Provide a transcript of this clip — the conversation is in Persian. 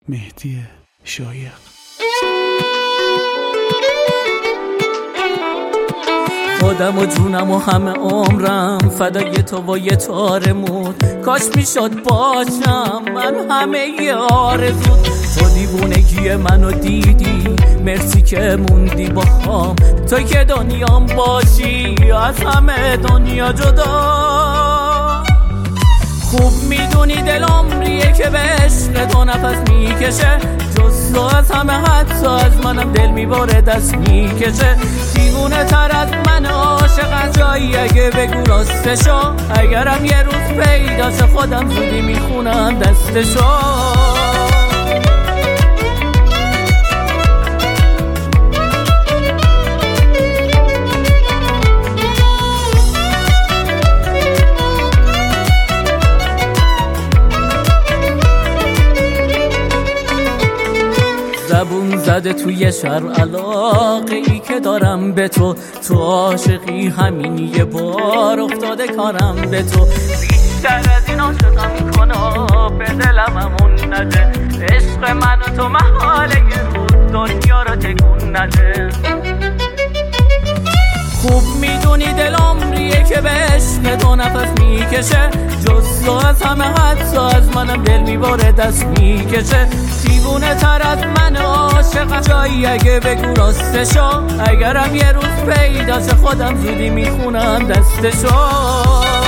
مهدی شایق. خودم و جونم و همه عمرم فدای تو و یه تارمود، کاش میشد باشم من همه ی آرزود. تو دیوونگی منو دیدی، مرسی که موندی با خام، تو که دنیام باشی از همه دنیا جدا. خوب میدونی دل عمریه که به عشق تو نفس میکشه، جز تو از همه حتی از منم دل میباره دست میکشه. دیوونه تر از من عاشق جایی اگه بگو راستشو، اگرم یه روز پیداشه خودم زودی میخونم دستشو. زبون زده توی شهر علاقه ای که دارم به تو، تو عاشقی همین یه بار افتاده کارم به تو. بیشتر از این عاشقم کنا به دلم همون نده، عشق من و تو محاله یه روز دنیا رو تکون نده. خوب میدونی دل عمریه که به عشق تو نفس میکشه، جز تو از همه حتی از منم دل میباره دست میکشه. دیوونه تر از من عاشق جایی اگه بگو راستشو، اگرم یه روز پیداشه خودم زودی میخونم دستشو.